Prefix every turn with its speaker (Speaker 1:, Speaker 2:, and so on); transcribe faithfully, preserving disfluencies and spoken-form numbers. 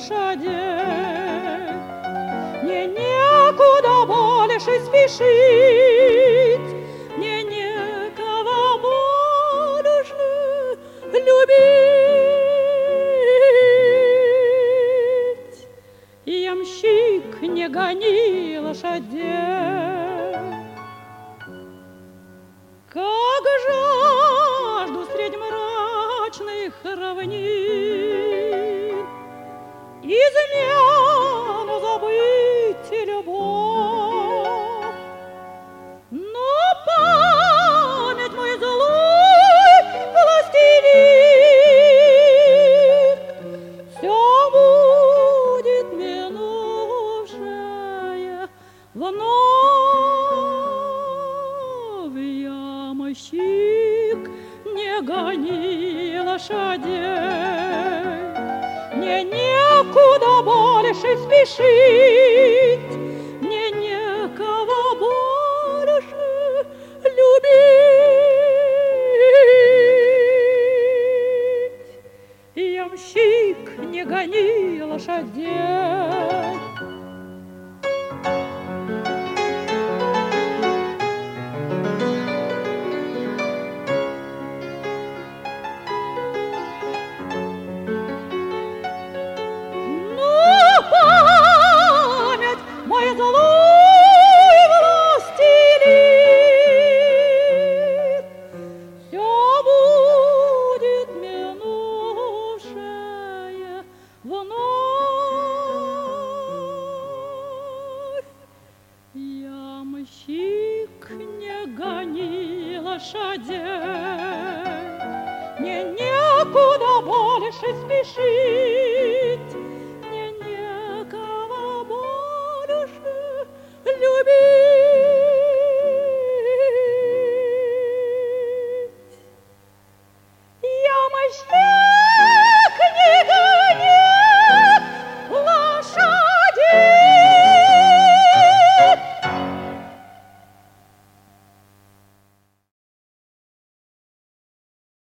Speaker 1: лошадей. Мне некуда больше спешить, мне некого больше любить. Ямщик, не гони лошадей. Как жажду средь мрачных равнин измену забыть и любовь, но память мой злой властелин все будет минувшее вновь. Ямщик, не гони лошадей, мне некуда больше спешить, мне некого больше любить. Ямщик, не гони лошадей. Мой злой властелин, все будет минувшее вновь. Ямщик, не гони лошадей, мне некуда больше спешить.